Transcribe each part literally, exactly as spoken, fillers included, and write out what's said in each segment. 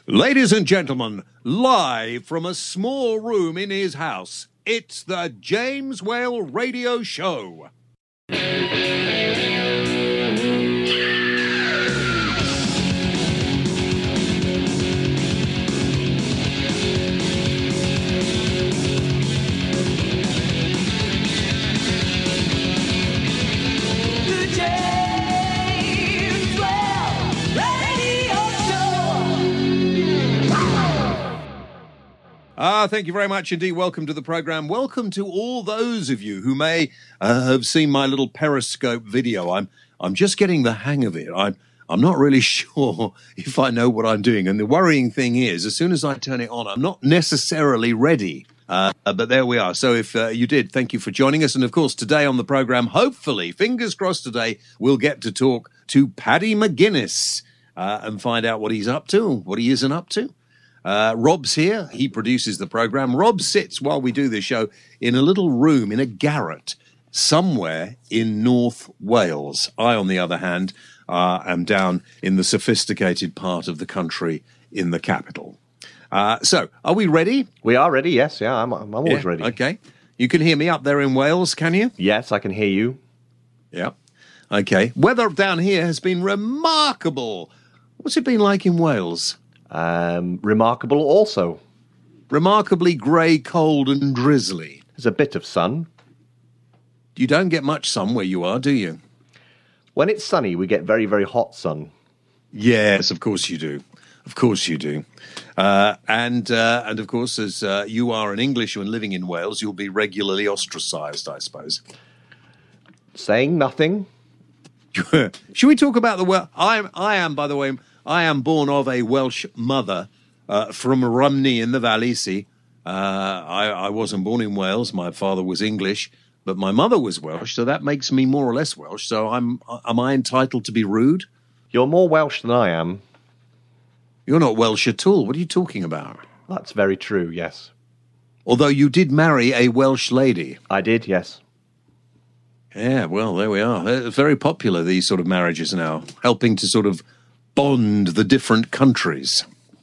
Ladies and gentlemen, live from a small room in his house, it's the James Whale Radio Show. Ah, thank you very much indeed. Welcome to the program. Welcome to all those of you who may uh, have seen my little Periscope video. I'm I'm just getting the hang of it. I'm I'm not really sure if I know what I'm doing. And the worrying thing is, as soon as I turn it on, I'm not necessarily ready. Uh, but there we are. So if uh, you did, thank you for joining us. And of course, today on the program, hopefully, fingers crossed today, we'll get to talk to Paddy McGuinness uh, and find out what he's up to, what he isn't up to. Uh, Rob's here. He produces the program. Rob sits while we do this show in a little room in a garret somewhere in North Wales. I, on the other hand, uh, am down in the sophisticated part of the country in the capital. Uh, so, are we ready? We are ready, yes. Yeah, I'm, I'm always yeah, ready. Okay. You can hear me up there in Wales, can you? Yes, I can hear you. Yeah. Okay. Weather down here has been remarkable. What's it been like in Wales? Um, remarkable also. Remarkably grey, cold and drizzly. There's a bit of sun. You don't get much sun where you are, do you? When it's sunny, we get very, very hot sun. Yes, of course you do. Of course you do. Uh, and, uh, and of course, as uh, you are an Englishman living in Wales, you'll be regularly ostracised, I suppose. Saying nothing. Should we talk about the... Well, I, I am, by the way... I am born of a Welsh mother uh, from Rumney in the Valleysea. Uh, I, I wasn't born in Wales. My father was English, but my mother was Welsh, so that makes me more or less Welsh. So I'm, am I entitled to be rude? You're more Welsh than I am. You're not Welsh at all. What are you talking about? That's very true, yes. Although you did marry a Welsh lady. I did, yes. Yeah, well, there we are. They're very popular, these sort of marriages now, helping to sort of bond the different countries.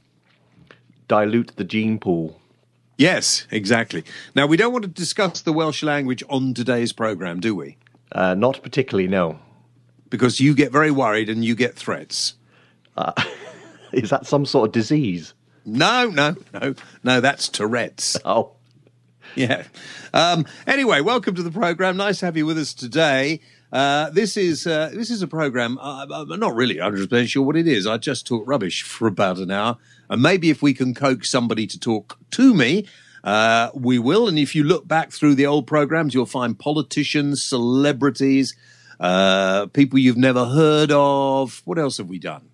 Dilute the gene pool. Yes, exactly. Now, we don't want to discuss the Welsh language on today's programme, do we? Uh, not particularly, no. Because you get very worried and you get threats. Uh, is that some sort of disease? No, no, no. No, that's Tourette's. Oh. Yeah. Um, anyway, welcome to the programme. Nice to have you with us today. Uh, this is uh, this is a program. Uh, I'm not really one hundred percent sure what it is. I just talk rubbish for about an hour, and maybe if we can coax somebody to talk to me, uh, we will. And if you look back through the old programs, you'll find politicians, celebrities, uh, people you've never heard of. What else have we done?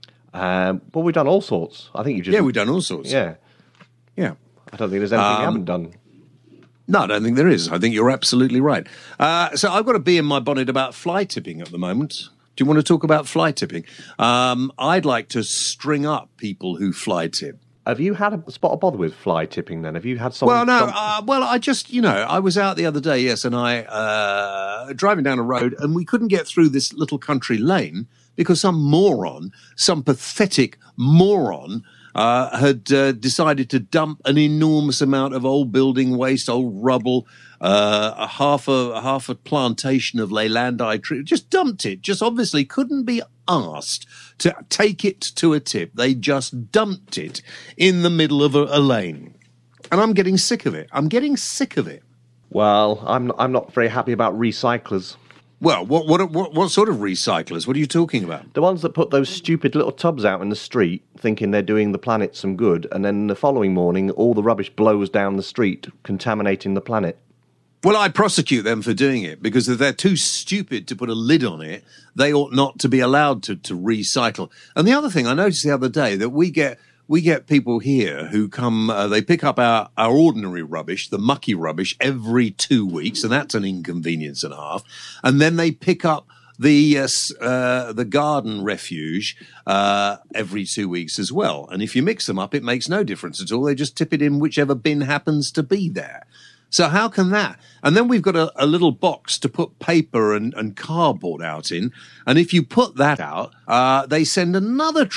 Um, well, we've done all sorts. I think you just yeah, we've done all sorts. Yeah, yeah. I don't think there's anything um, we haven't done. No, I don't think there is. I think you're absolutely right. Uh, so I've got a bee in my bonnet about fly tipping at the moment. Do you want to talk about fly tipping? Um, I'd like to string up people who fly tip. Have you had a spot of bother with fly tipping then? Have you had someone... Well, no. Some... Uh, well, I just, you know, I was out the other day, yes, and I, uh, driving down a road, and we couldn't get through this little country lane because some moron, some pathetic moron... Uh, had uh, decided to dump an enormous amount of old building waste, old rubble, uh, a half a, a half a plantation of Leylandii trees. Just dumped it. Just obviously couldn't be asked to take it to a tip. They just dumped it in the middle of a, a lane, and I'm getting sick of it. I'm getting sick of it. Well, I'm I'm not very happy about recyclers. Well, what, what what what sort of recyclers? What are you talking about? The ones that put those stupid little tubs out in the street thinking they're doing the planet some good, and then the following morning all the rubbish blows down the street, contaminating the planet. Well, I prosecute them for doing it, because if they're too stupid to put a lid on it, they ought not to be allowed to, to recycle. And the other thing I noticed the other day, that we get... We get people here who come, uh, they pick up our, our ordinary rubbish, the mucky rubbish, every two weeks, and that's an inconvenience and a half. And then they pick up the uh, uh, the garden refuge uh, every two weeks as well. And if you mix them up, it makes no difference at all. They just tip it in whichever bin happens to be there. So how can that? And then we've got a, a little box to put paper and, and cardboard out in. And if you put that out, uh, they send another truck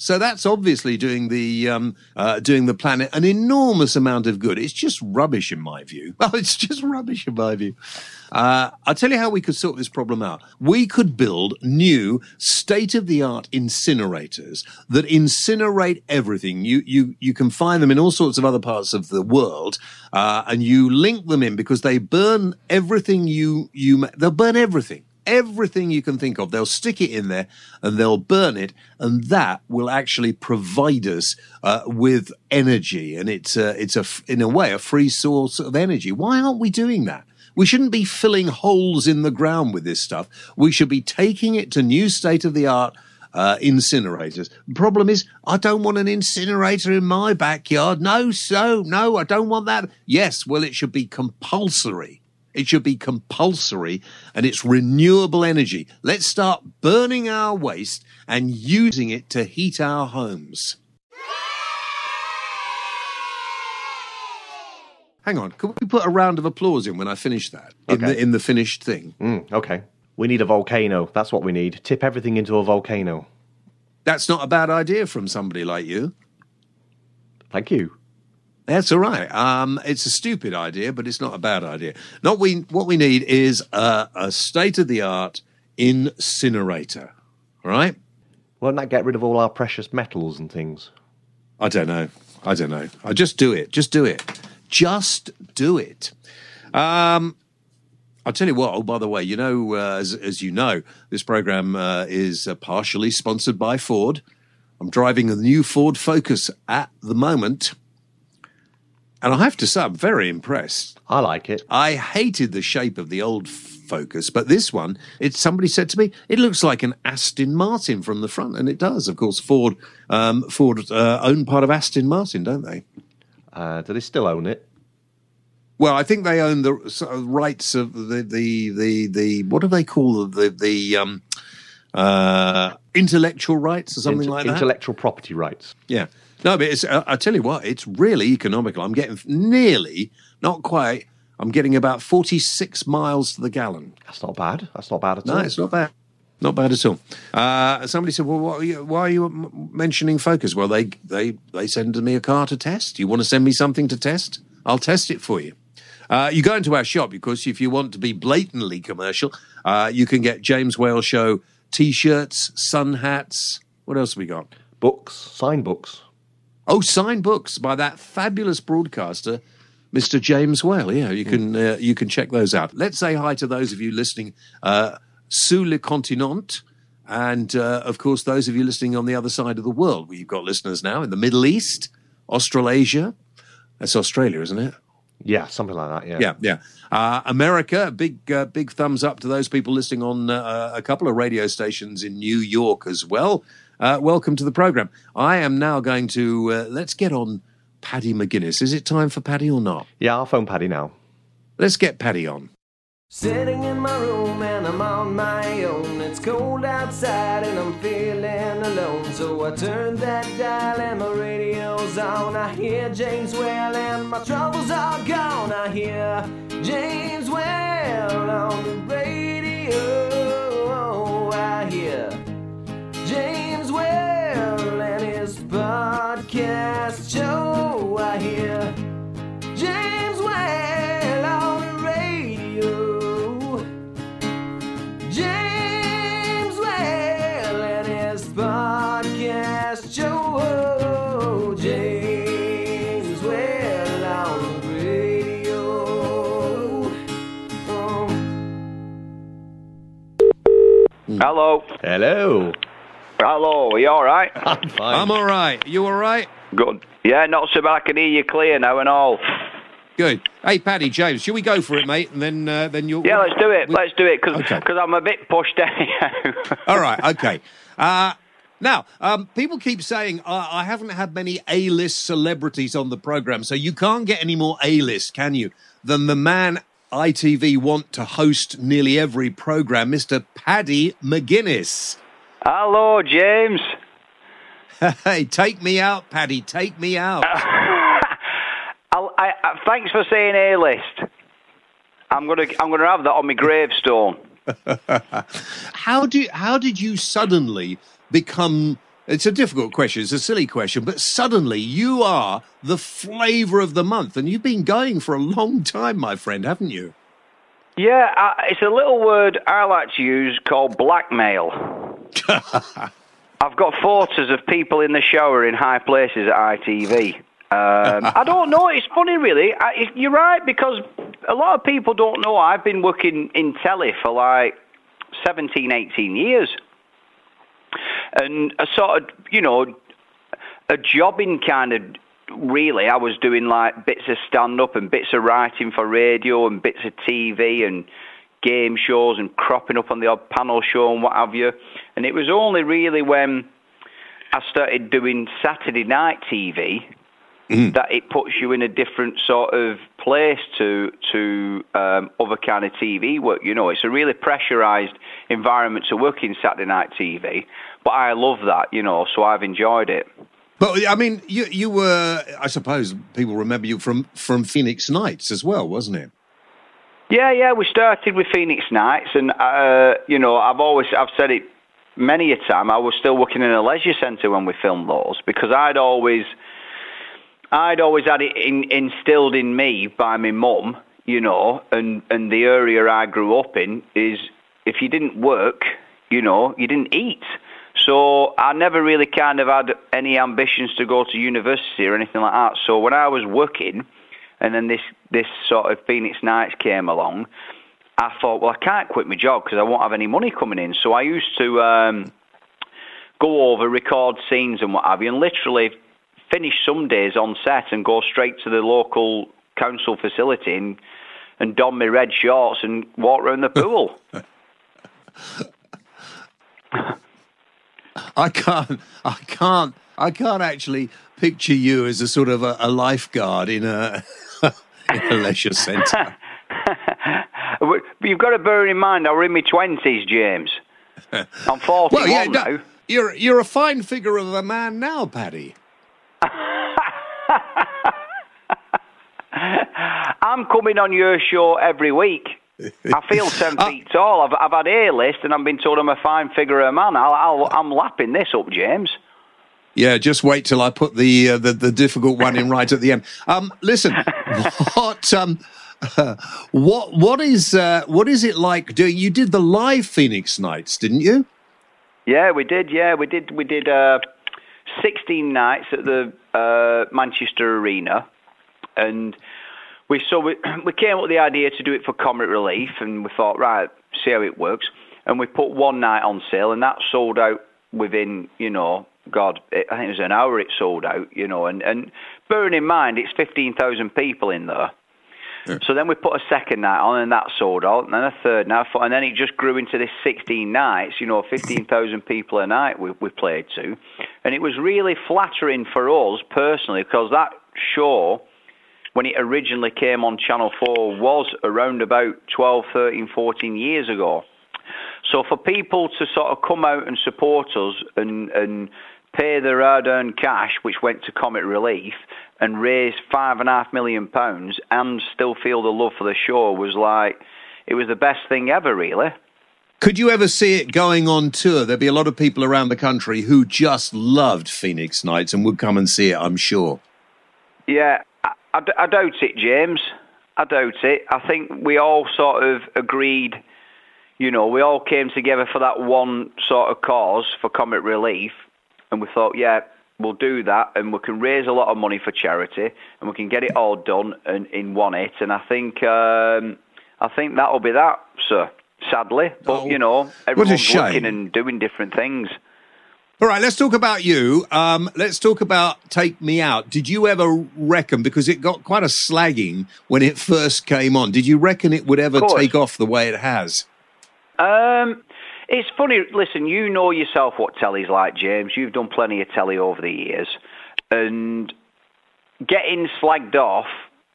So that's obviously doing the um, uh, doing the planet an enormous amount of good. It's just rubbish in my view. Oh, it's just rubbish in my view. Uh, I'll tell you how we could sort this problem out. We could build new state-of-the-art incinerators that incinerate everything. You you you can find them in all sorts of other parts of the world, uh, and you link them in because they burn everything you you they'll burn everything. Everything you can think of, they'll stick it in there and they'll burn it, and that will actually provide us uh, with energy. And it's a, it's a, in a way, a free source of energy. Why aren't we doing that? We shouldn't be filling holes in the ground with this stuff. We should be taking it to new state-of-the-art uh, incinerators. The problem is, I don't want an incinerator in my backyard. No, so, no, I don't want that. Yes, well, it should be compulsory. It should be compulsory, and it's renewable energy. Let's start burning our waste and using it to heat our homes. Hang on, could we put a round of applause in when I finish that? In, Okay. the, in the finished thing? Mm, okay. We need a volcano. That's what we need. Tip everything into a volcano. That's not a bad idea from somebody like you. Thank you. That's all right. Um, it's a stupid idea, but it's not a bad idea. Not we. What we need is a, a state-of-the-art incinerator, all right? Won't that get rid of all our precious metals and things? I don't know. I don't know. I just do it. Just do it. Just do it. Um, I'll tell you what. Oh, by the way, you know, uh, as, as you know, this program uh, is uh, partially sponsored by Ford. I'm driving a new Ford Focus at the moment. And I have to say, I'm very impressed. I like it. I hated the shape of the old Focus, but this one, it, somebody said to me, it looks like an Aston Martin from the front, and it does. Of course, Ford um, Ford uh, own part of Aston Martin, don't they? Uh, do they still own it? Well, I think they own the sort of rights of the the the, the what do they call the the um, uh, intellectual rights or something Inte- like that? Intellectual property rights. Yeah. No, but it's, uh, I tell you what, it's really economical. I'm getting nearly, not quite, I'm getting about forty-six miles to the gallon. That's not bad. That's not bad at No, all. it's not bad. Not bad at all. Uh, somebody said, well, what are you, why are you m- mentioning Focus? Well, they, they, they send me a car to test. You want to send me something to test? I'll test it for you. Uh, you go into our shop because if you want to be blatantly commercial, uh, you can get James Whale Show T-shirts, sun hats. What else have we got? Books, signed books. Oh, signed books by that fabulous broadcaster, Mister James Whale. Yeah, you can uh, you can check those out. Let's say hi to those of you listening uh, sous le continent, and uh, of course those of you listening on the other side of the world. We've got listeners now in the Middle East, Australasia. That's Australia, isn't it? Yeah, something like that, yeah. Yeah, yeah. Uh, America, big uh, big thumbs up to those people listening on uh, a couple of radio stations in New York as well. Uh, welcome to the program. I am now going to, uh, let's get on Paddy McGuinness. Is it time for Paddy or not? Yeah, I'll phone Paddy now. Let's get Paddy on. Sitting in my room and I'm on my own. It's cold outside and I'm feeling alone. So I turn that dial and my radio's on. I hear James Whale and my troubles are gone. I hear James Whale on the radio. I hear James Whale and his podcast show. I hear James Whale on the radio. James Whale and his podcast show. James Whale on the radio. Oh. Hello. Hello. Hello, are you alright? I'm fine. I'm all right. You all right? Good. Yeah, not so bad. I can hear you clear now and all. Good. Hey, Paddy, James, shall we go for it, mate? And then uh, then you'll... Yeah, let's do it. we- Let's do it, because Okay. I'm a bit pushed anyhow. All right, okay. Uh, now, um, people keep saying uh, I haven't had many A-list celebrities on the program, so you can't get any more A-list, can you, than the man I T V want to host nearly every program, Mister Paddy McGuinness. Hello, James. Hey, take me out, Paddy, take me out. I'll, I, I, thanks for saying A-list. I'm gonna, I'm gonna have that on my gravestone. How do how did you suddenly become It's a difficult question. It's a silly question, but suddenly you are the flavour of the month, and you've been going for a long time, my friend, haven't you? Yeah, uh, it's a little word I like to use called blackmail. I've got photos of people in the shower in high places at I T V. Um, I don't know. It's funny, really. I, you're right, because a lot of people don't know I've been working in telly for like seventeen, eighteen years. And a sort of, you know, a jobbing kind of, really, I was doing like bits of stand-up and bits of writing for radio and bits of T V and game shows and cropping up on the odd panel show and what have you. And it was only really when I started doing Saturday night T V mm-hmm. that it puts you in a different sort of place to to um, other kind of T V work. You know, it's a really pressurised environment to work in Saturday night T V. But I love that, you know, so I've enjoyed it. But, I mean, you you were, I suppose people remember you from, from Phoenix Nights as well, wasn't it? Yeah, yeah, we started with Phoenix Nights, and, uh, you know, I've always, I've said it many a time, I was still working in a leisure centre when we filmed those, because I'd always, I'd always had it in, instilled in me by my mum, you know, and, and the area I grew up in is, if you didn't work, you know, you didn't eat. So I never really kind of had any ambitions to go to university or anything like that. So when I was working, and then this, this sort of Phoenix Nights came along, I thought, well, I can't quit my job because I won't have any money coming in. So I used to um, go over, record scenes and what have you, and literally finish some days on set and go straight to the local council facility and, and don my red shorts and walk around the pool. I can't, I can't, I can't actually picture you as a sort of a, a lifeguard in a, in a leisure centre. But you've got to bear in mind, I was in my twenties, James. I'm forty-one well, yeah, now. No, you're, you're a fine figure of a man now, Paddy. I'm coming on your show every week. I feel ten feet tall. I've, I've had A-list, and I've been told I'm a fine figure of a man. I'll, I'll, I'm lapping this up, James. Yeah, just wait till I put the uh, the, the difficult one in right at the end. Um, listen, what um, uh, what what is uh, what is it like doing? You did the live Phoenix Nights, didn't you? Yeah, we did. Yeah, we did. We did uh, sixteen nights at the uh, Manchester Arena, and. We so we, we came up with the idea to do it for comic relief, and we thought, right, see how it works. And we put one night on sale, and that sold out within, you know, God, it, I think it was an hour it sold out, you know. And, and bearing in mind, it's fifteen thousand people in there. Yeah. So then we put a second night on, and that sold out, and then a third night, and then it just grew into this sixteen nights, you know, fifteen thousand people a night we, we played to. And it was really flattering for us personally, because that show, when it originally came on Channel four, was around about twelve, thirteen, fourteen years ago. So for people to sort of come out and support us and, and pay their hard-earned cash, which went to Comic Relief, and raise five and a half million pounds and still feel the love for the show was like, it was the best thing ever, really. Could you ever see it going on tour? There'd be a lot of people around the country who just loved Phoenix Nights and would come and see it, I'm sure. Yeah. I, I doubt it, James. I doubt it. I think we all sort of agreed, you know, we all came together for that one sort of cause for Comic Relief, and we thought, yeah, we'll do that, and we can raise a lot of money for charity, and we can get it all done in, in one hit, and I think um, I think that'll be that, sir, sadly. But, oh, you know, everyone's working and doing different things. All right, let's talk about you. Um, let's talk about Take Me Out. Did you ever reckon, because it got quite a slagging when it first came on, did you reckon it would ever take off the way it has? Um, it's funny. Listen, you know yourself what telly's like, James. You've done plenty of telly over the years. And getting slagged off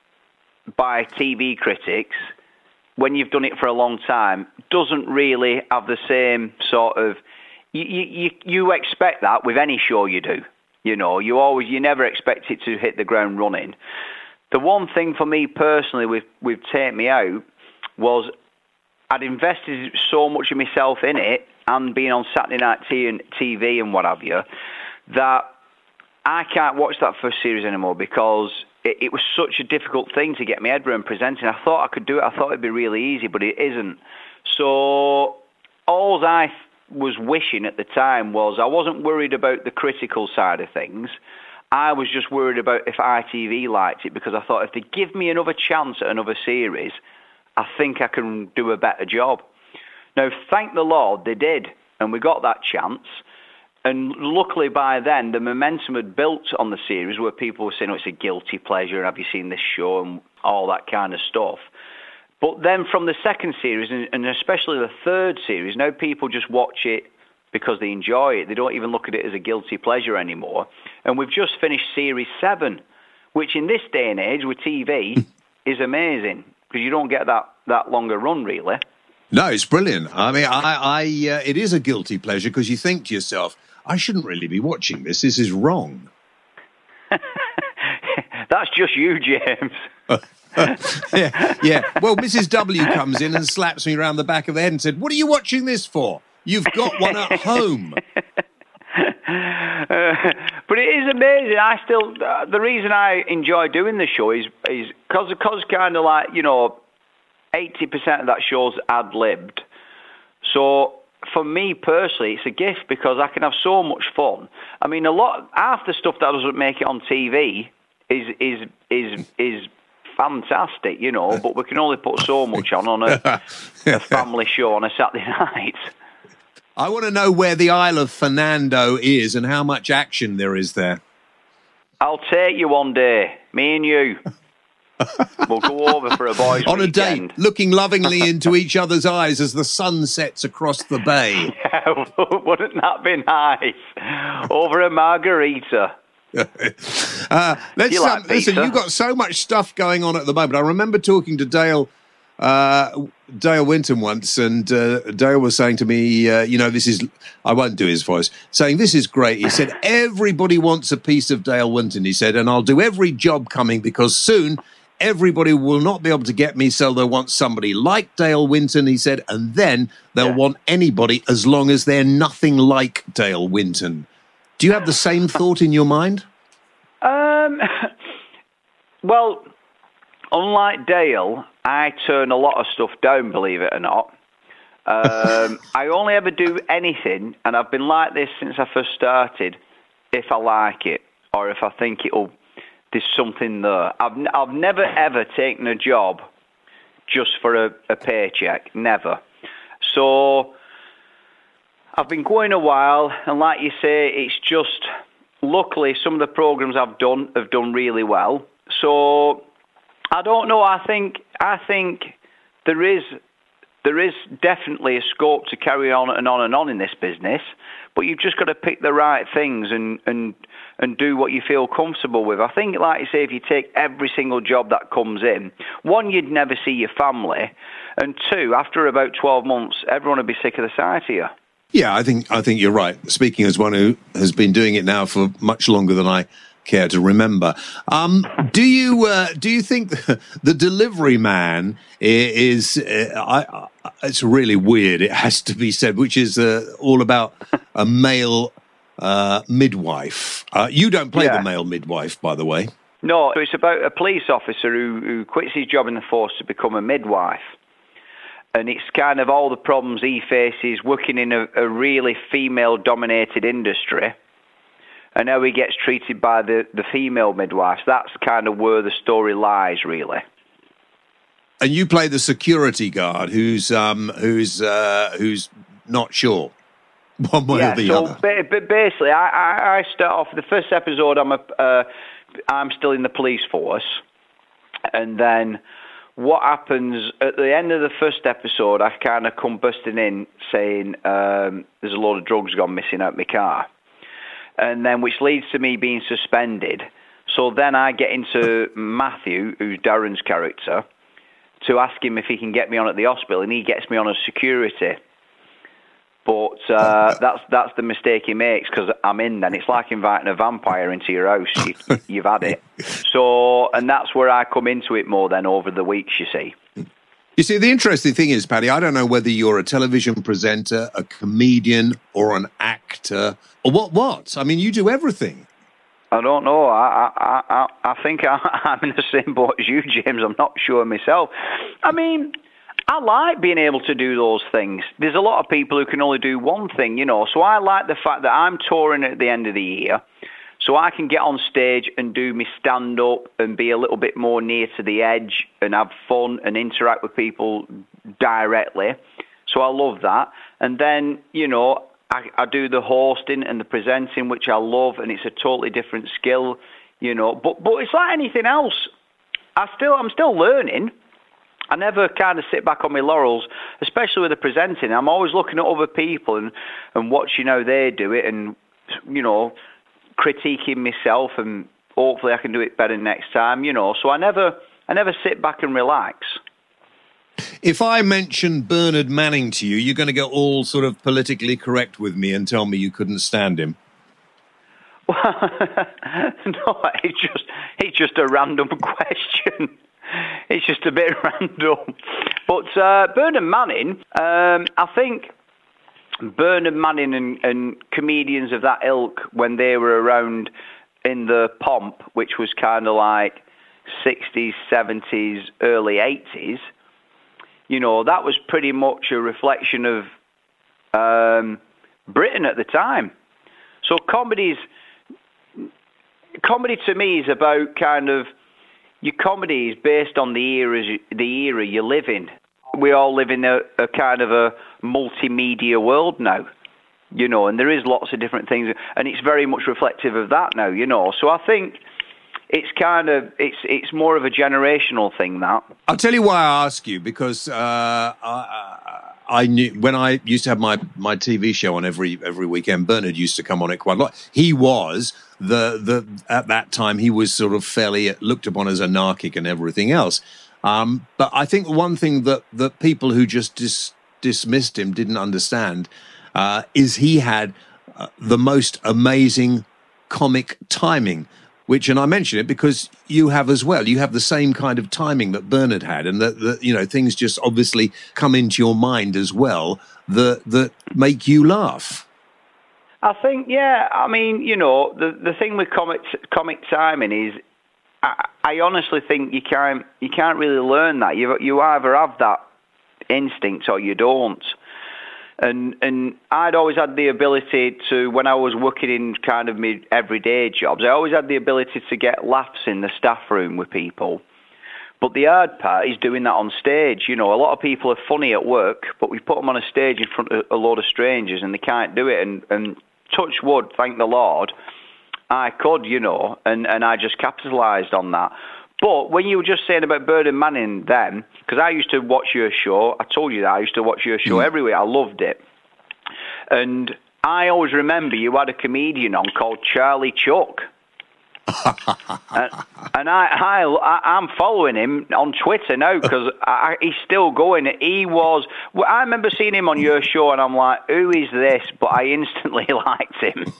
by T V critics when you've done it for a long time doesn't really have the same sort of... You, you you expect that with any show you do, you know. You always you never expect it to hit the ground running. The one thing for me personally with with Take Me Out was I'd invested so much of myself in it and being on Saturday night T V and what have you, that I can't watch that first series anymore because it, it was such a difficult thing to get my head around presenting. I thought I could do it. I thought it'd be really easy, but it isn't. So all I was wishing at the time was I wasn't worried about the critical side of things. I was just worried about if I T V liked it, because I thought if they give me another chance at another series, I think I can do a better job. Now, thank the Lord, they did, and we got that chance. And luckily by then, the momentum had built on the series where people were saying, oh, it's a guilty pleasure, and have you seen this show, and all that kind of stuff. But then from the second series, and especially the third series, now people just watch it because they enjoy it. They don't even look at it as a guilty pleasure anymore. And we've just finished series seven, which in this day and age with T V is amazing, because you don't get that, that longer run, really. No, it's brilliant. I mean, I, I uh, it is a guilty pleasure because you think to yourself, I shouldn't really be watching this. This is wrong. That's just you, James. yeah, yeah. Well, Missus W comes in and slaps me around the back of the head and said, what are you watching this for? You've got one at home. Uh, but it is amazing. I still, uh, the reason I enjoy doing the show is is because because kind of like, you know, eighty percent of that show's ad-libbed. So for me personally, it's a gift because I can have so much fun. I mean, a lot, half the stuff that doesn't make it on T V is is is is fantastic, you know, but we can only put so much on on a, a family show on a Saturday night. I want to know where the Isle of Fernando is and how much action there is there. I'll take you one day, me and you. We'll go over for a boys' on weekend. a date, looking lovingly into each other's eyes as the sun sets across the bay. Yeah, wouldn't that be nice? Over a margarita. uh, let's you like um, listen. pizza? You've got so much stuff going on at the moment. I remember talking to Dale. Uh, Dale Winton once, and uh, Dale was saying to me, uh, you know, this is, I won't do his voice, saying this is great. He said, everybody wants a piece of Dale Winton, he said, and I'll do every job coming because soon everybody will not be able to get me, so they'll want somebody like Dale Winton, he said, and then they'll yeah. want anybody as long as they're nothing like Dale Winton. Do you have the same thought in your mind? Um, well, unlike Dale, I turn a lot of stuff down, believe it or not. Um, I only ever do anything, and I've been like this since I first started, if I like it, or if I think it'll, there's something there. I've, I've never, ever taken a job just for a, a paycheck, never. So I've been going a while, and like you say, it's just, luckily, some of the programs I've done have done really well. So I don't know. I think I think there is there is definitely a scope to carry on and on and on in this business, but you've just got to pick the right things and and and do what you feel comfortable with. I think, like you say, if you take every single job that comes in, one, you'd never see your family, and two, after about twelve months, everyone would be sick of the sight of you. Yeah, I think I think you're right. Speaking as one who has been doing it now for much longer than I care to remember, um, do you uh, do you think the delivery man is? Uh, I, I, it's really weird. It has to be said, which is uh, all about a male uh, midwife. Uh, you don't play yeah. the male midwife, by the way. No, it's about a police officer who, who quits his job in the force to become a midwife. And it's kind of all the problems he faces working in a, a really female-dominated industry, and how he gets treated by the, the female midwives. That's kind of where the story lies, really. And you play the security guard, who's um, who's uh, who's not sure one way yeah, or the so other. Ba- ba- basically, I, I, I start off the first episode. I'm a, uh, I'm still in the police force, and then what happens at the end of the first episode, I kind of come busting in saying um, there's a load of drugs gone missing out my car. And then which leads to me being suspended. So then I get into Matthew, who's Darren's character, to ask him if he can get me on at the hospital, and he gets me on as security. But uh, that's that's the mistake he makes, because I'm in then. It's like inviting a vampire into your house. You, you've had it. So, and that's where I come into it more then over the weeks, you see. You see, the interesting thing is, Paddy, I don't know whether you're a television presenter, a comedian, or an actor, or what, what? I mean, you do everything. I don't know. I I I, I think I, I'm in the same boat as you, James. I'm not sure myself. I mean, I like being able to do those things. There's a lot of people who can only do one thing, you know. So I like the fact that I'm touring at the end of the year, so I can get on stage and do my stand-up and be a little bit more near to the edge and have fun and interact with people directly. So I love that. And then, you know, I, I do the hosting and the presenting, which I love, and it's a totally different skill, you know. But but it's like anything else. I still I'm still learning. I never kind of sit back on my laurels, especially with the presenting. I'm always looking at other people and, and watching how they do it and, you know, critiquing myself, and hopefully I can do it better next time, you know. So I never I never sit back and relax. If I mention Bernard Manning to you, you're going to get all sort of politically correct with me and tell me you couldn't stand him. Well, no, it's just it's just a random question. It's just a bit random. But uh, Bernard Manning, um, I think Bernard Manning and, and comedians of that ilk, when they were around in the pomp, which was kind of like sixties, seventies, early eighties, you know, that was pretty much a reflection of um, Britain at the time. So comedy's, comedy to me is about kind of, your comedy is based on the era, the era you live in. We all live in a, a kind of a multimedia world now, you know, and there is lots of different things, and it's very much reflective of that now, you know. So I think it's kind of, it's it's more of a generational thing, that. I'll tell you why I ask you, because uh, I, I knew when I used to have my, my T V show on every every weekend, Bernard used to come on it quite a lot. He was, the the at that time, he was sort of fairly looked upon as anarchic and everything else. Um, but I think one thing that, that people who just dis, dismissed him didn't understand uh, is he had uh, the most amazing comic timing, which, and I mention it because you have as well. You have the same kind of timing that Bernard had, and that, that you know, things just obviously come into your mind as well that that make you laugh. I think, yeah. I mean, you know, the the thing with comic comic timing is, I, I honestly think you can't you can't really learn that. You you either have that instinct or you don't. And and I'd always had the ability to, when I was working in kind of my everyday jobs, I always had the ability to get laughs in the staff room with people. But the hard part is doing that on stage. You know, a lot of people are funny at work, but we put them on a stage in front of a load of strangers and they can't do it. And, and touch wood, thank the Lord, I could, you know, and, and I just capitalised on that. But when you were just saying about Bernard Manning then, because I used to watch your show, I told you that, I used to watch your show mm. every week, I loved it. And I always remember you had a comedian on called Charlie Chuck. and and I, I, I'm following him on Twitter now because he's still going. He was, well, I remember seeing him on your show and I'm like, who is this? But I instantly liked him.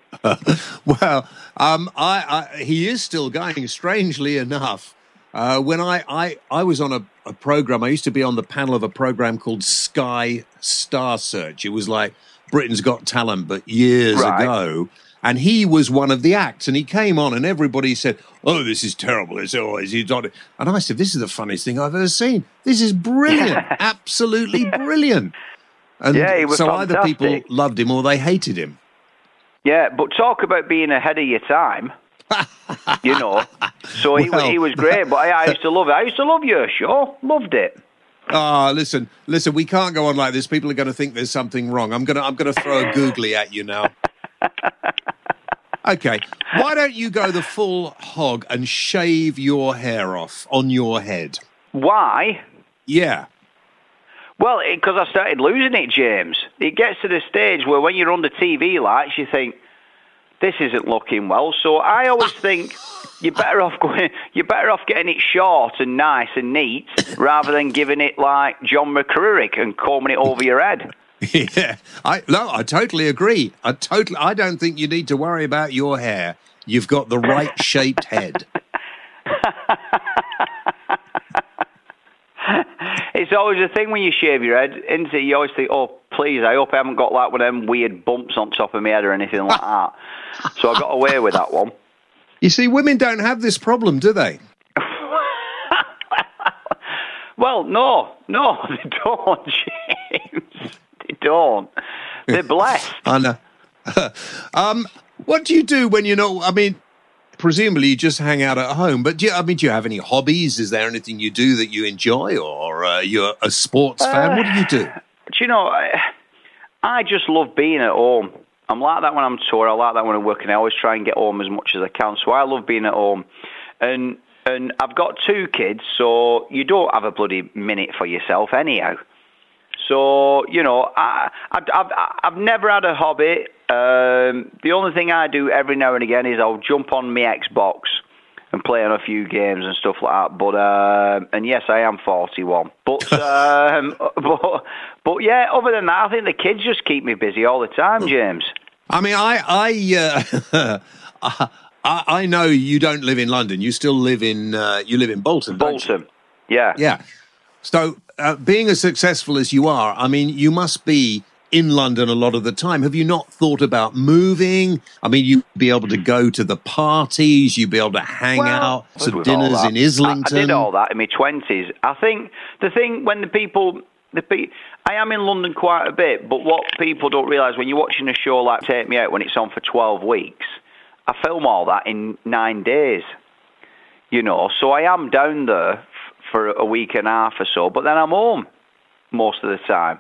well, um, I, I, he is still going, strangely enough. Uh, when I, I, I was on a, a program, I used to be on the panel of a program called Sky Star Search. It was like Britain's Got Talent, but years right. ago. And he was one of the acts, and he came on, and everybody said, oh, this is terrible. It's always, he's not. And I said, this is the funniest thing I've ever seen. This is brilliant, absolutely brilliant. And yeah, he was so fantastic. Either people loved him or they hated him. Yeah, but talk about being ahead of your time, you know. So he, well, he was great, but I, I used to love it. I used to love your show, loved it. Ah, oh, listen, listen. We can't go on like this. People are going to think there's something wrong. I'm gonna, I'm gonna throw a googly at you now. Okay, why don't you go the full hog and shave your hair off on your head? Why? Yeah. Well, because I started losing it, James. It gets to the stage where when you're under T V lights, you think, this isn't looking well. So I always think you're better off going, you're better off getting it short and nice and neat rather than giving it like John McCririck and combing it over your head. Yeah, I no, I totally agree. I totally, I don't think you need to worry about your hair. You've got the right shaped head. It's it's always a thing when you shave your head, isn't it? You always think, oh, please, I hope I haven't got like one of them weird bumps on top of my head or anything like that. So I got away with that one. You see, women don't have this problem, do they? Well, no, no, they don't, James. They don't. They're blessed. I know. um, what do you do when you know? I mean, presumably you just hang out at home. But do you, I mean, do you have any hobbies? Is there anything you do that you enjoy, or uh, you're a sports fan? Uh, what do you do? Do you know? I, I just love being at home. I'm like that when I'm tour. I like that when I'm working. I always try and get home as much as I can. So I love being at home, and. And I've got two kids, so you don't have a bloody minute for yourself anyhow. So, you know, I, I've, I've, I've never had a hobby. Um, the only thing I do every now and again is I'll jump on my Xbox and play on a few games and stuff like that. But uh, and yes, I am forty-one. But, um, but, but yeah, other than that, I think the kids just keep me busy all the time, James. I mean, I... I uh, I, I know you don't live in London. You still live in uh, you live in Bolton. Bolton, yeah, yeah. So, uh, being as successful as you are, I mean, you must be in London a lot of the time. Have you not thought about moving? I mean, you'd be able to go to the parties. You'd be able to hang well, out, some dinners in Islington. I, I did all that in my twenties. I think the thing when the people. The pe- I am in London quite a bit, but what people don't realise when you're watching a show like Take Me Out when it's on for twelve weeks. I film all that in nine days, you know, so I am down there f- for a week and a half or so, but then I'm home most of the time.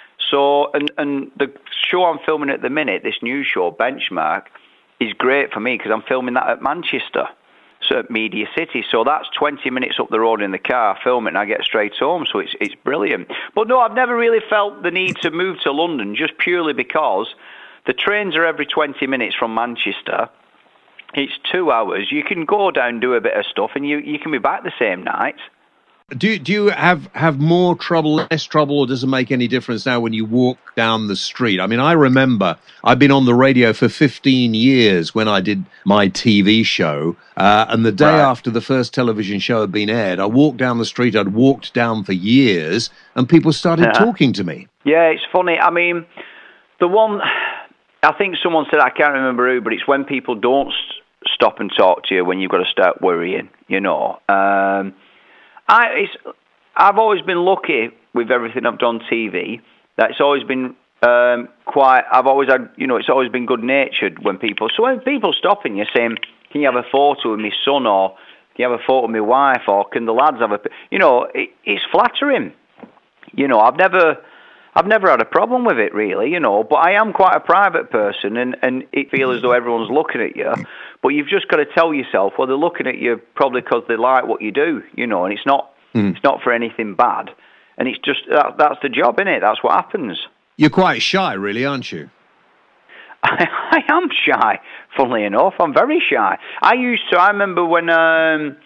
So, and, and the show I'm filming at the minute, this new show, Benchmark, is great for me because I'm filming that at Manchester, so at Media City. So that's twenty minutes up the road in the car filming, and I get straight home, so it's it's brilliant. But no, I've never really felt the need to move to London just purely because the trains are every twenty minutes from Manchester. It's two hours. You can go down, do a bit of stuff, and you, you can be back the same night. Do do you have, have more trouble, less trouble, or does it make any difference now when you walk down the street? I mean, I remember I've been on the radio for fifteen years when I did my T V show, uh, and the day right. after the first television show had been aired, I walked down the street I'd walked down for years, and people started yeah. talking to me. Yeah, it's funny. I mean, the one... I think someone said, I can't remember who, but it's when people don't st- stop and talk to you when you've got to start worrying, you know. Um, I, it's, I've always been lucky with everything I've done T V. That it's always been um, quite, I've always had, you know, it's always been good-natured when people, so when people stopping you saying, can you have a photo with my son, or can you have a photo with my wife, or can the lads have a, you know, it, it's flattering. You know, I've never... I've never had a problem with it, really, you know, but I am quite a private person, and, and it feels as though everyone's looking at you, but you've just got to tell yourself, well, they're looking at you probably because they like what you do, you know, and it's not mm. it's not for anything bad, and it's just, that, that's the job, innit? That's what happens. You're quite shy, really, aren't you? I, I am shy, funnily enough. I'm very shy. I used to, I remember when um,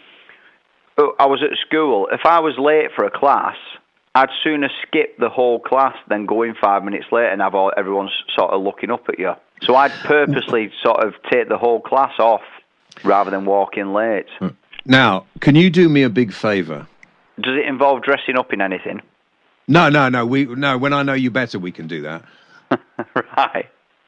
I was at school, if I was late for a class, I'd sooner skip the whole class than go in five minutes later and have all, everyone sort of looking up at you. So I'd purposely sort of take the whole class off rather than walk in late. Now, can you do me a big favour? Does it involve dressing up in anything? No, no, no. We no. When I know you better, we can do that. Right.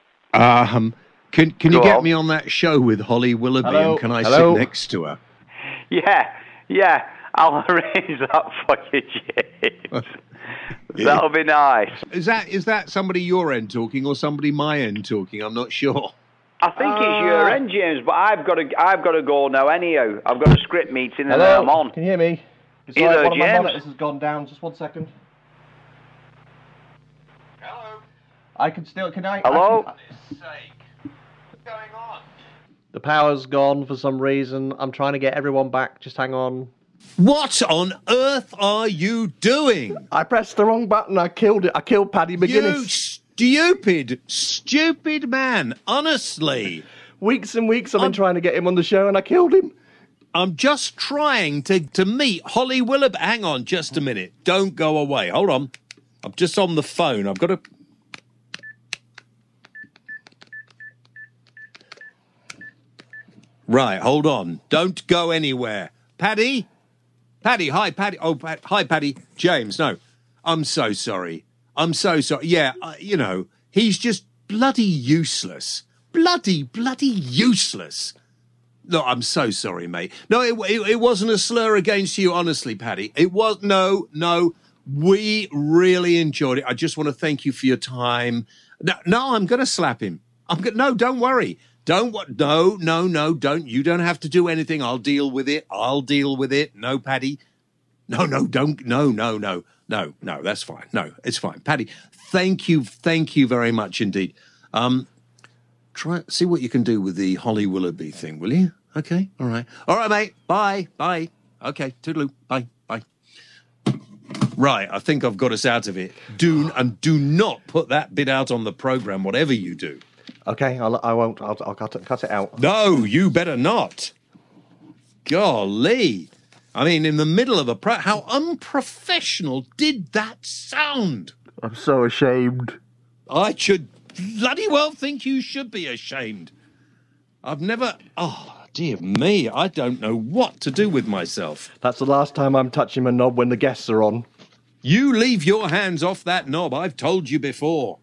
Um, can can go you get on. me on that show with Holly Willoughby, Hello? and can I Hello? sit next to her? Yeah, yeah. I'll arrange that for you, James. That'll be nice. Is that is that somebody your end talking or somebody my end talking? I'm not sure. I think Uh, it's your end, James, but I've got to I've got to go now anyhow. I've got a script meeting and Hello? then I'm on. Can you hear me? It's Hello, like one of my James. monitors has gone down. Just one second. Hello. I can still. Can I? Hello? I can, For sake. What's going on? the power's gone for some reason. I'm trying to get everyone back. Just hang on. What on earth are you doing? I pressed the wrong button. I killed it. I killed Paddy You McGuinness. stupid, stupid man. Honestly. Weeks and weeks I've been I'm- trying to get him on the show, and I killed him. I'm just trying to, to meet Holly Willoughby. Hang on just a minute. Don't go away. Hold on. I'm just on the phone. I've got to... Right, hold on. Don't go anywhere. Paddy? Paddy, hi, Paddy. Oh, Pat, hi, Paddy. James, no. I'm so sorry. I'm so sorry. Yeah, uh, you know, he's just bloody useless. Bloody, bloody useless. No, I'm so sorry, mate. No, it, it, it wasn't a slur against you, honestly, Paddy. It was, no, no. We really enjoyed it. I just want to thank you for your time. No, no I'm going to slap him. I'm going no, don't worry. Don't what? No, no, no, don't. You don't have to do anything. I'll deal with it. I'll deal with it. No, Paddy. No, no, don't. No, no, no, no, no. That's fine. No, it's fine. Paddy, thank you. Thank you very much indeed. Um, try, see what you can do with the Holly Willoughby thing, will you? Okay. All right. All right, mate. Bye. Bye. Okay. Toodaloo. Bye. Bye. Right. I think I've got us out of it. Do, and do not put that bit out on the programme, whatever you do. Okay, I'll, I won't. I'll, I'll cut, it, cut it out. No, you better not. Golly. I mean, in the middle of a... Pro- how unprofessional did that sound? I'm so ashamed. I should bloody well think you should be ashamed. I've never... Oh, dear me. I don't know what to do with myself. That's the last time I'm touching my knob when the guests are on. You leave your hands off that knob. I've told you before.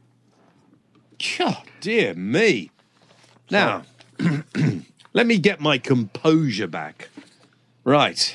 God, dear me. Now, let me get my composure back. Right.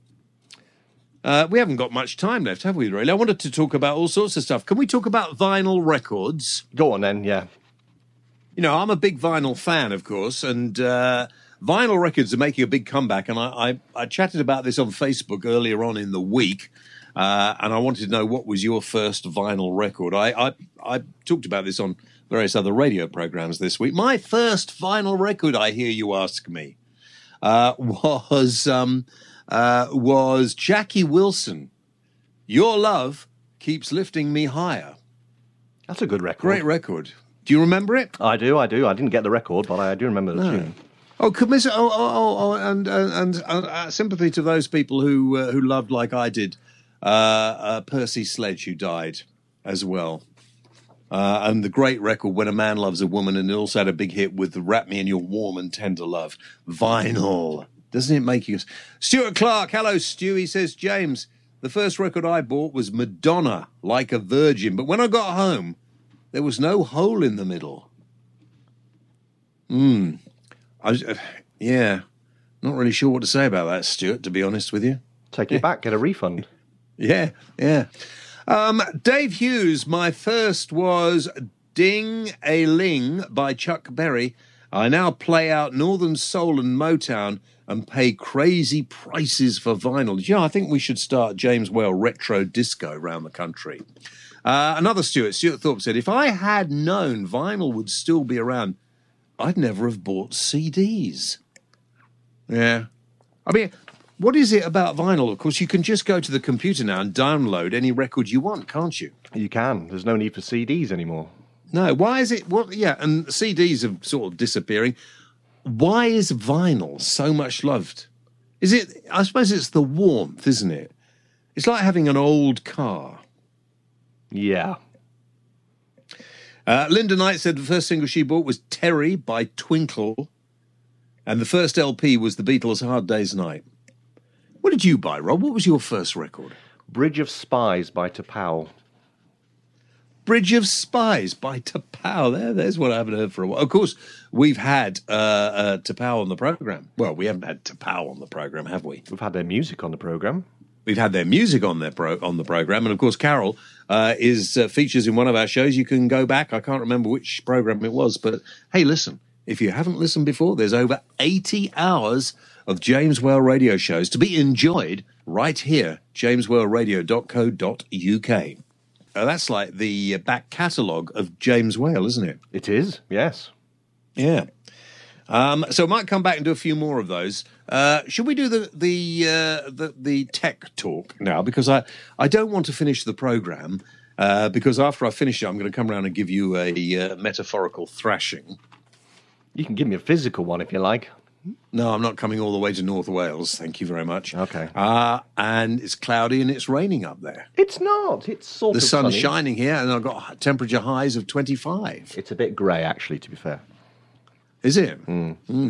Uh, we haven't got much time left, have we, really? I wanted to talk about all sorts of stuff. Can we talk about vinyl records? Go on, then, yeah. You know, I'm a big vinyl fan, of course, and uh, vinyl records are making a big comeback. And I, I, I chatted about this on Facebook earlier on in the week, uh, and I wanted to know what was your first vinyl record. I, I, I talked about this on various other radio programs this week. My first vinyl record, I hear you ask me, uh, was um, uh, was Jackie Wilson. Your Love Keeps Lifting Me Higher. That's a good record. Great record. Do you remember it? I do, I do. I didn't get the record, but I do remember the No. tune. Oh, commis- oh, oh, oh, oh, and and, and uh, sympathy to those people who uh, who loved, like I did, uh, uh, Percy Sledge, who died as well. Uh, and the great record, When a Man Loves a Woman, and it also had a big hit with Wrap Me in Your Warm and Tender Love. Vinyl. Doesn't it make you... Stuart Clark, hello, Stu. He says, James, the first record I bought was Madonna, Like a Virgin. But when I got home, there was no hole in the middle. Hmm. I was, uh, yeah, not really sure what to say about that, Stuart, to be honest with you. Take it back, get a refund. Yeah, yeah. Um, Dave Hughes, my first was Ding-a-Ling by Chuck Berry. I now play out Northern Soul and Motown and pay crazy prices for vinyl. Yeah, I think we should start James Whale retro disco around the country. Uh, another Stuart, Stuart Thorpe said, if I had known vinyl would still be around, I'd never have bought C Ds. Yeah. I mean, what is it about vinyl? Of course, you can just go to the computer now and download any record you want, can't you? You can. There's no need for C Ds anymore. No. Why is it? What? Yeah, and C Ds are sort of disappearing. Why is vinyl so much loved? Is it? I suppose it's the warmth, isn't it? It's like having an old car. Yeah. Uh, Linda Knight said the first single she bought was Terry by Twinkle, and the first L P was the Beatles' Hard Day's Night. What did you buy, Rob? What was your first record? Bridge of Spies by T'Pau. Bridge of Spies by T'Pau. There, there's what I haven't heard for a while. Of course, we've had uh, uh, T'Pau on the programme. Well, we haven't had T'Pau on the programme, have we? We've had their music on the programme. We've had their music on their pro- on the programme. And, of course, Carol uh, is uh, features in one of our shows. You can go back. I can't remember which programme it was. But, hey, listen, if you haven't listened before, there's over eighty hours of James Whale radio shows to be enjoyed right here, james whale radio dot co dot uk. Uh, that's like the back catalogue of James Whale, isn't it? It is, yes. Yeah. Um, so I might come back and do a few more of those. Uh, should we do the the, uh, the the tech talk now? Because I, I don't want to finish the programme, uh, because after I finish it, I'm going to come around and give you a uh, metaphorical thrashing. You can give me a physical one if you like. No, I'm not coming all the way to North Wales. Thank you very much. Okay. Uh, and it's cloudy and it's raining up there. It's not. It's sort The of sun's sunny. shining here, and I've got temperature highs of twenty-five. It's a bit grey, actually, to be fair. Is it? Mm. Mm.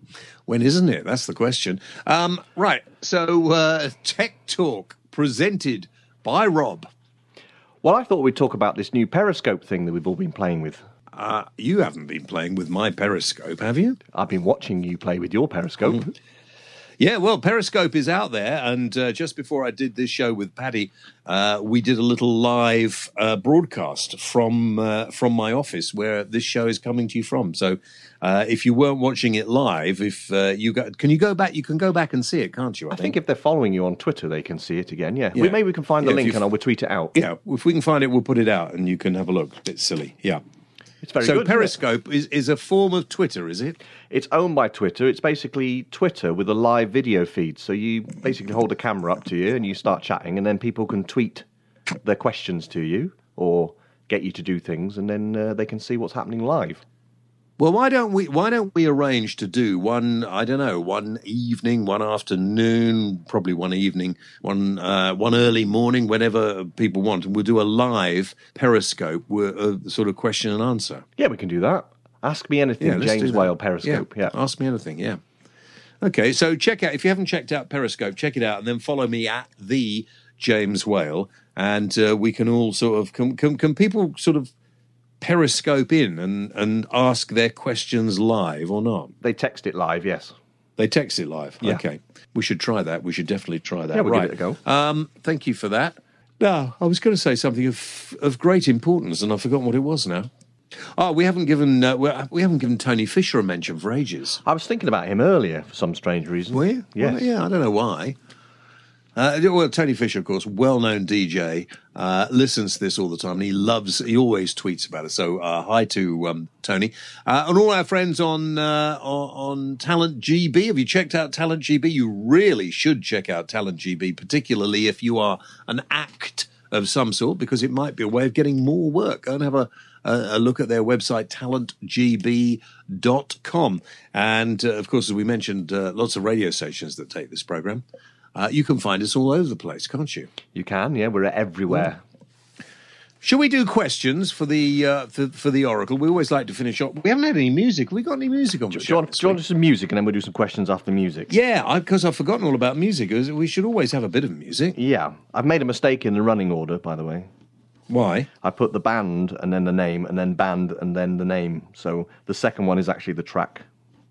When isn't it? That's the question. Um, right, so uh, Tech Talk presented by Rob. Well, I thought we'd talk about this new Periscope thing that we've all been playing with. Uh, you haven't been playing with my Periscope, have you? I've been watching you play with your Periscope. Mm. Yeah, well, Periscope is out there, and uh, just before I did this show with Paddy, uh, we did a little live uh, broadcast from uh, from my office where this show is coming to you from. So, uh, if you weren't watching it live, if uh, you go, can you go back? You can go back and see it, can't you? I, I think? think if they're following you on Twitter, they can see it again. Yeah, Yeah. We, maybe we can find the Yeah, if link you've- and I'll tweet it out. Yeah, if we can find it, we'll put it out, and you can have a look. A bit silly, yeah. It's very so good. isn't it? Periscope is, is a form of Twitter, is it? It's owned by Twitter. It's basically Twitter with a live video feed. So you basically hold a camera up to you and you start chatting, and then people can tweet their questions to you or get you to do things, and then uh, they can see what's happening live. Well, why don't we? Why don't we arrange to do one? I don't know, one evening, one afternoon, probably one evening, one uh, one early morning, whenever people want, and we'll do a live Periscope, with a sort of question and answer. Yeah, we can do that. Ask me anything, Yeah, let's do James that. Whale Periscope. Yeah. Ask me anything. Yeah. Okay, so check out if you haven't checked out Periscope, check it out, and then follow me at the James Whale, and uh, we can all sort of can, can can people sort of Periscope in and, and ask their questions live or not? They text it live, yes. They text it live. Yeah. Okay. We should try that. We should definitely try that. Yeah, we'll right. give it a go. Um, thank you for that. Now, I was going to say something of of great importance, and I've forgotten what it was now. Oh, we haven't given uh, we we haven't given Tony Fisher a mention for ages. I was thinking about him earlier for some strange reason. Were you? Yes. Well, yeah, I don't know why. Uh, well, Tony Fisher, of course, well-known D J, uh, listens to this all the time, and he loves, he always tweets about it. So uh, hi to um, Tony. Uh, and all our friends on, uh, on on Talent G B. Have you checked out Talent G B? You really should check out Talent G B, particularly if you are an act of some sort, because it might be a way of getting more work. Go and have a, a, a look at their website, talent g b dot com. And, uh, of course, as we mentioned, uh, lots of radio stations that take this program. Uh, you can find us all over the place, can't you? You can, yeah. We're everywhere. Shall we do questions for the uh, for, for the Oracle? We always like to finish off. We haven't had any music. Have we got any music on the Do you, show? want, do you want to do some music and then we'll do some questions after music? Yeah, because I've forgotten all about music. We should always have a bit of music. Yeah. I've made a mistake in the running order, by the way. Why? I put the band and then the name and then band and then the name. So the second one is actually the track,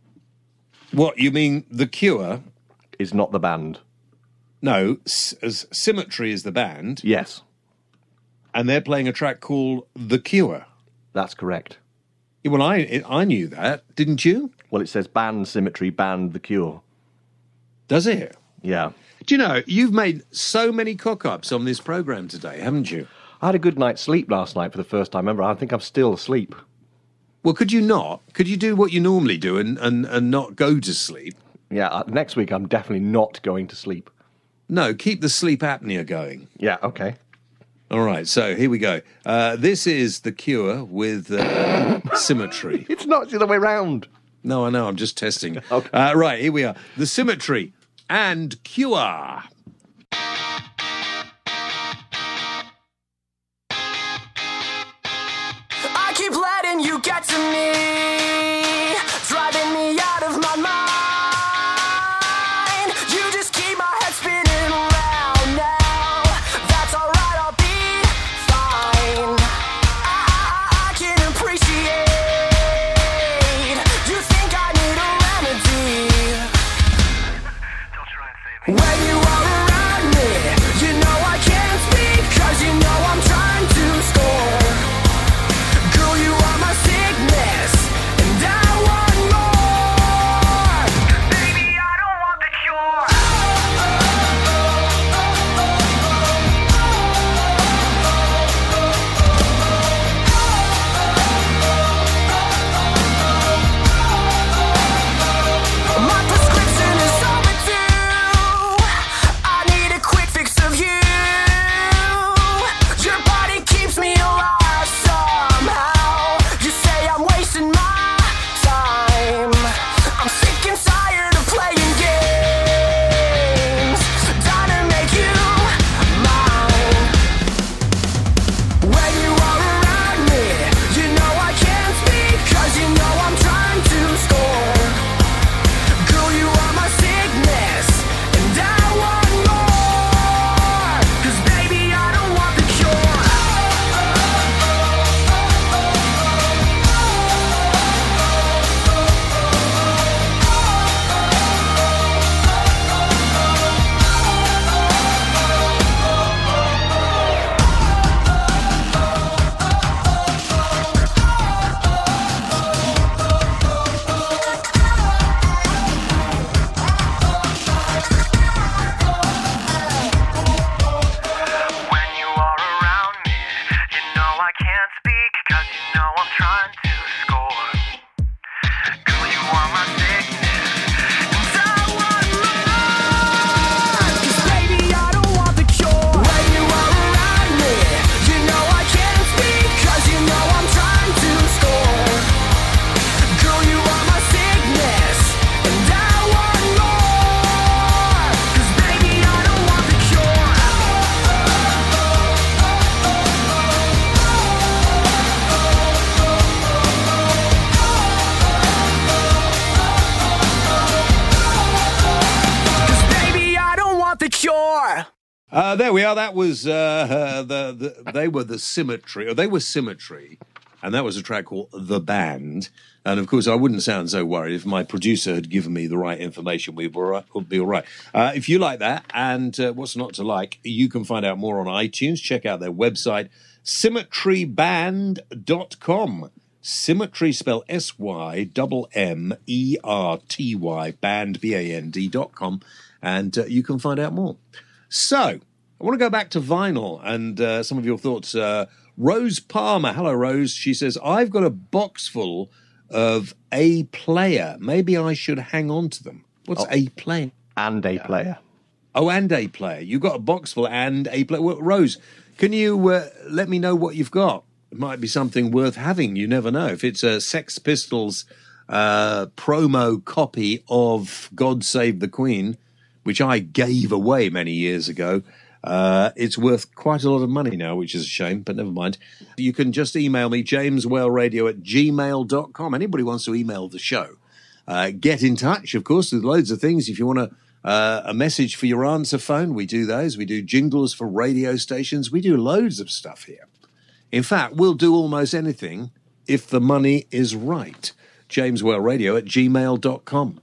What, you mean The Cure? is not the band. No, S- as Symmetry is the band, Yes, and they're playing a track called The Cure. that's correct. Yeah, well, I I knew that, didn't you? Well, it says band Symmetry, band The Cure. Does it? Yeah. Do you know, you've made so many cock-ups on this program today, haven't you? I had a good night's sleep last night for the first time ever. I think I'm still asleep. Well, could you not? Could you do what you normally do and, and, and not go to sleep? Yeah, uh, next week I'm definitely not going to sleep. No, keep the sleep apnea going. Yeah, okay. All right, so here we go. Uh, this is The Cure with uh, Symmetry. It's not it's the other way round. No, I know, I'm just testing. Okay. Uh, right, here we are. The Symmetry and Cure. I keep letting you get to me, driving me out of my mind. You just keep my head spinning around now. That's alright, I'll be fine. I, I can appreciate. You think I need a remedy. Don't try and save me. When you are around me, you know I can't speak, 'cause you know I'm trying to score. Girl, you are my sickness, and I want more. Baby, I don't want the cure. My prescription is overdue. Mature! Uh, there we are. That was uh, uh, the, the they were the Symmetry, or they were Symmetry, and that was a track called The Band. And of course, I wouldn't sound so worried if my producer had given me the right information. We would be all right. Uh, if you like that, and uh, what's not to like, you can find out more on iTunes. Check out their website, symmetry band dot com. Symmetry, spell S Y M M E R T Y, band, B A N D dot com, and uh, you can find out more. So, I want to go back to vinyl and uh, some of your thoughts. Uh, Rose Palmer, hello Rose, she says, I've got a box full of A player. Maybe I should hang on to them. What's oh, A player? And A player. Oh, and A player. You've got a box full and A player. Well, Rose, can you uh, let me know what you've got? It might be something worth having. You never know. If it's a Sex Pistols uh, promo copy of God Save the Queen, which I gave away many years ago, uh, it's worth quite a lot of money now, which is a shame, but never mind. You can just email me, jameswhaleradio at gmail dot com. Anybody wants to email the show, uh, get in touch, of course, with loads of things. If you want a, uh, a message for your answer phone, we do those. We do jingles for radio stations. We do loads of stuff here. In fact, we'll do almost anything if the money is right. jameswhaleradio at gmail dot com.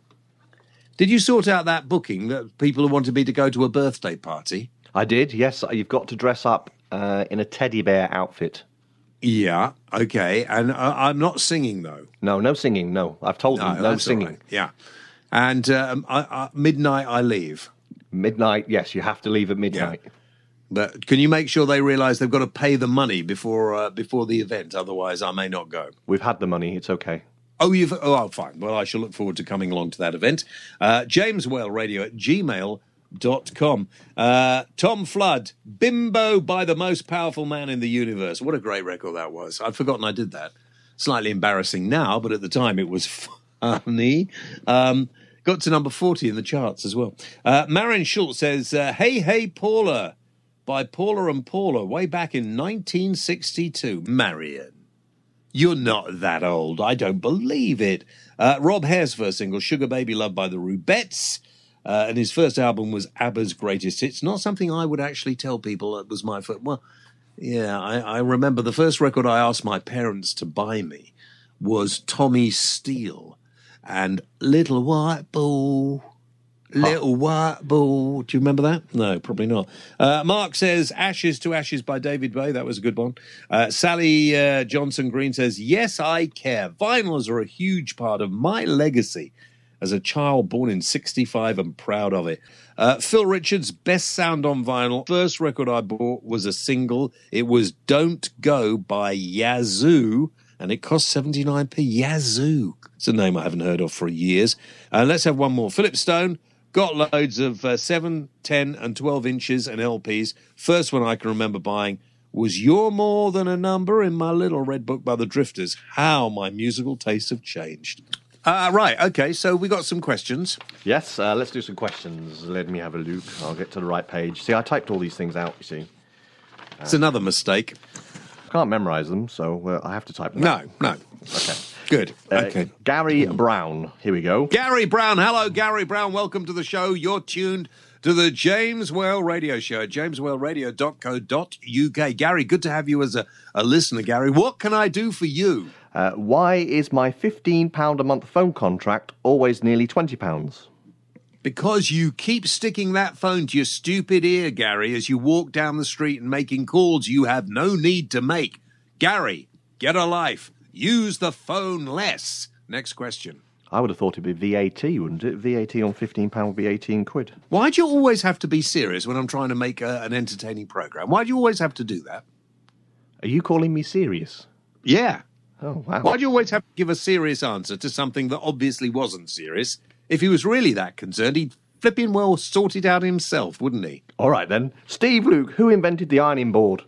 Did you sort out that booking that people who wanted me to go to a birthday party? I did, yes. You've got to dress up uh, in a teddy bear outfit. Yeah, okay. And uh, I'm not singing, though. No, no singing, no. I've told No, them, no that's singing. all right. Yeah. And um, I, I, midnight I leave. Midnight, yes, you have to leave at midnight. Yeah. But can you make sure they realise they've got to pay the money before uh, before the event? Otherwise, I may not go. We've had the money, it's okay. Oh, you've oh, fine. Well, I shall look forward to coming along to that event. Uh, jameswhaleradio at gmail dot com. Uh, Tom Flood, Bimbo by the Most Powerful Man in the Universe. What a great record that was. I'd forgotten I did that. Slightly embarrassing now, but at the time it was funny. Um, got to number forty in the charts as well. Uh, Marin Schultz says, uh, Hey, Hey, Paula, by Paula and Paula, way back in nineteen sixty-two. Marion. You're not that old. I don't believe it. Uh, Rob Hare's first single, Sugar Baby Love by the Rubettes. Uh, and his first album was ABBA's Greatest Hits. Not something I would actually tell people it was my first. Well, yeah, I, I remember the first record I asked my parents to buy me was Tommy Steele and Little White Ball. Little White Ball. Do you remember that? No, probably not. Uh, Mark says Ashes to Ashes by David Bowie. That was a good one. Uh, Sally uh, Johnson Green says, yes, I care. Vinyls are a huge part of my legacy as a child born in sixty-five and proud of it. Uh, Phil Richards, best sound on vinyl. First record I bought was a single. It was Don't Go by Yazoo, and it cost seventy-nine p. Yazoo. It's a name I haven't heard of for years. Uh, let's have one more. Philip Stone. Got loads of uh, seven, ten, and twelve inches and L Ps. First one I can remember buying was You're More Than a Number in my little red book by the Drifters. How my musical tastes have changed. Uh, right, okay, so we got some questions. Yes, uh, let's do some questions. Let me have a look. I'll get to the right page. See, I typed all these things out, you see. Uh, it's another mistake. I can't memorise them, so uh, I have to type them no, out. No, no. Okay. Good. Uh, okay. Gary Brown. Here we go. Gary Brown. Hello, Gary Brown. Welcome to the show. You're tuned to the James Whale Radio Show at james whale radio dot co dot u k. Gary, good to have you as a, a listener, Gary. What can I do for you? Uh, why is my fifteen pounds a month phone contract always nearly twenty pounds? Because you keep sticking that phone to your stupid ear, Gary, as you walk down the street and making calls you have no need to make. Gary, get a life. Use the phone less. Next question. I would have thought it'd be V A T, wouldn't it? V A T on fifteen pounds would be eighteen quid. Why do you always have to be serious when I'm trying to make a, an entertaining programme? Why do you always have to do that? Are you calling me serious? Yeah. Oh, wow. Why do you always have to give a serious answer to something that obviously wasn't serious? If he was really that concerned, he'd flipping well sort it out himself, wouldn't he? All right, then. Steve Luke, who invented the ironing board?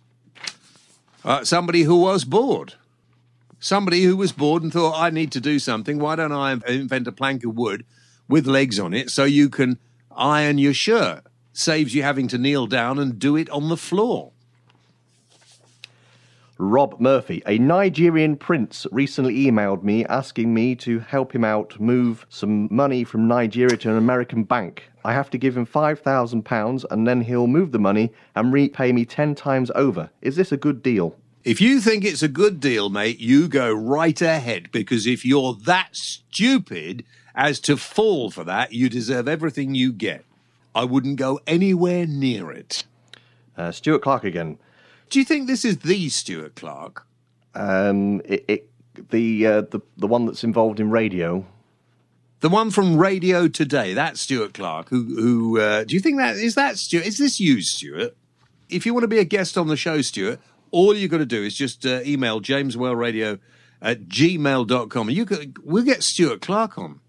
Uh, somebody who was bored. Somebody who was bored and thought, I need to do something. Why don't I invent a plank of wood with legs on it so you can iron your shirt? Saves you having to kneel down and do it on the floor. Rob Murphy. A Nigerian prince recently emailed me asking me to help him out move some money from Nigeria to an American bank. I have to give him five thousand pounds and then he'll move the money and repay me ten times over. Is this a good deal? If you think it's a good deal, mate, you go right ahead, because if you're that stupid as to fall for that, you deserve everything you get. I wouldn't go anywhere near it. Uh, Stuart Clark again. Do you think this is the Stuart Clark? Um, it, it the uh, the the one that's involved in radio. The one from Radio Today, that's Stuart Clark. Who who? Uh, do you think that is that Stuart? Is this you, Stuart? If you want to be a guest on the show, Stuart, all you've got to do is just uh, email jameswellradio at gmail dot com. You could, we'll get Stuart Clark on.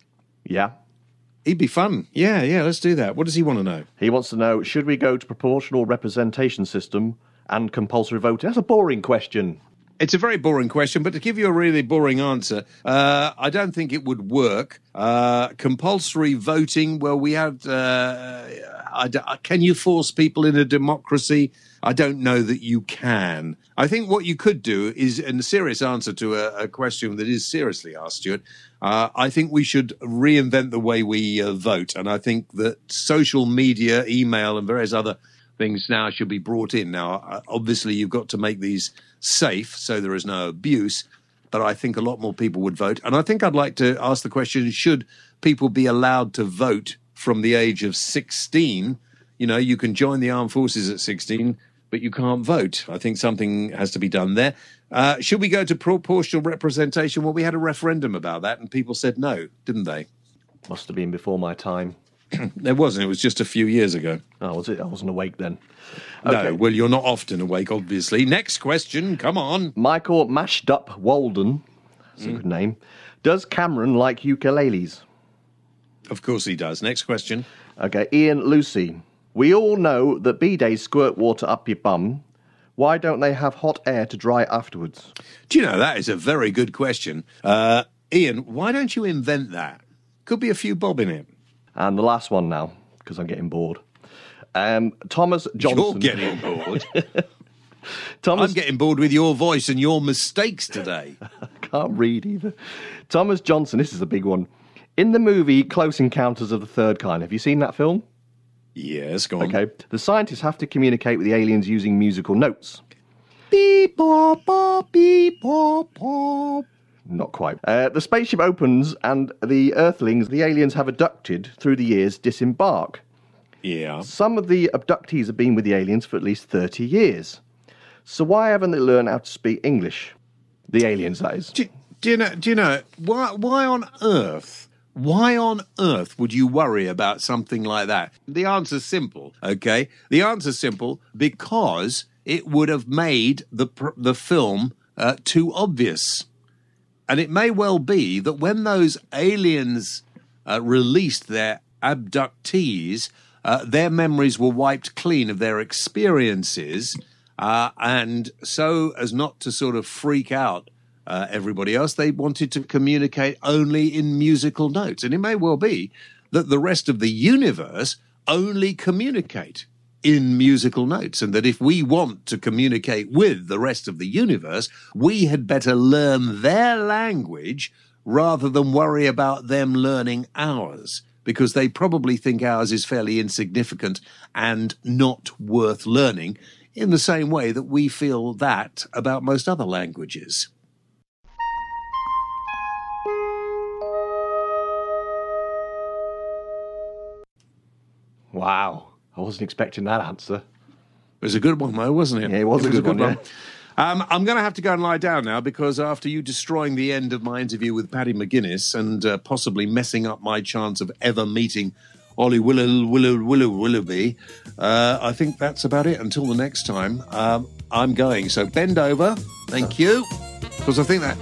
Yeah. He'd be fun. Yeah, yeah, let's do that. What does he want to know? He wants to know, should we go to proportional representation system and compulsory voting? That's a boring question. It's a very boring question, but to give you a really boring answer, uh, I don't think it would work. Uh, compulsory voting, well, we had... Uh, I d- can you force people in a democracy? I don't know that you can. I think what you could do is, in a serious answer to a, a question that is seriously asked, Stuart, uh, I think we should reinvent the way we uh, vote. And I think that social media, email, and various other things now should be brought in. Now, uh, obviously, you've got to make these safe so there is no abuse, but I think a lot more people would vote. And I think I'd like to ask the question, should people be allowed to vote from the age of sixteen? You know, you can join the armed forces at sixteen, but you can't vote. I think something has to be done there. Uh, should we go to proportional representation? Well, we had a referendum about that, and people said no, didn't they? Must have been before my time. There wasn't. It was just a few years ago. Oh, was it? I wasn't awake then. Okay. No, well, you're not often awake, obviously. Next question, come on. Michael Mashed Up Walden, that's mm. a good name. Does Cameron like ukuleles? Of course he does. Next question. Okay, Ian Lucy. We all know that B-days squirt water up your bum. Why don't they have hot air to dry afterwards? Do you know, that is a very good question. Uh, Ian, why don't you invent that? Could be a few bob in it. And the last one now, because I'm getting bored. Um, Thomas Johnson. You're getting bored. Thomas... I'm getting bored with your voice and your mistakes today. I can't read either. Thomas Johnson, this is a big one. In the movie Close Encounters of the Third Kind, have you seen that film? Yes, go on. Okay. The scientists have to communicate with the aliens using musical notes. Beep, bop, bop, beep, bop, bop. Not quite. Uh, the spaceship opens and the Earthlings, the aliens have abducted through the years, disembark. Yeah. Some of the abductees have been with the aliens for at least thirty years. So why haven't they learned how to speak English? The aliens, that is. Do, do you know, do you know why, why on earth... Why on earth would you worry about something like that? The answer's simple, okay? The answer's simple because it would have made the the film uh, too obvious. And it may well be that when those aliens uh, released their abductees, uh, their memories were wiped clean of their experiences, uh, and so as not to sort of freak out Uh, everybody else, they wanted to communicate only in musical notes. And it may well be that the rest of the universe only communicate in musical notes, and that if we want to communicate with the rest of the universe, we had better learn their language rather than worry about them learning ours, because they probably think ours is fairly insignificant and not worth learning, in the same way that we feel that about most other languages. Wow, I wasn't expecting that answer. It was a good one, though, wasn't it? Yeah, it was, it a, was good a good one. one. Yeah. Um, I'm going to have to go and lie down now, because after you destroying the end of my interview with Paddy McGuinness and uh, possibly messing up my chance of ever meeting Ollie Willow, Willow, Willow, Willoughby, uh, I think that's about it. Until the next time, um, I'm going. So bend over. Thank you. Because I think that...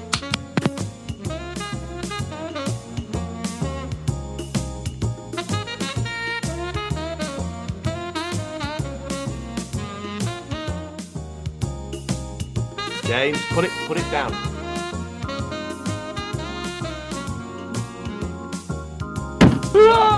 James, put it, put it down. Ah!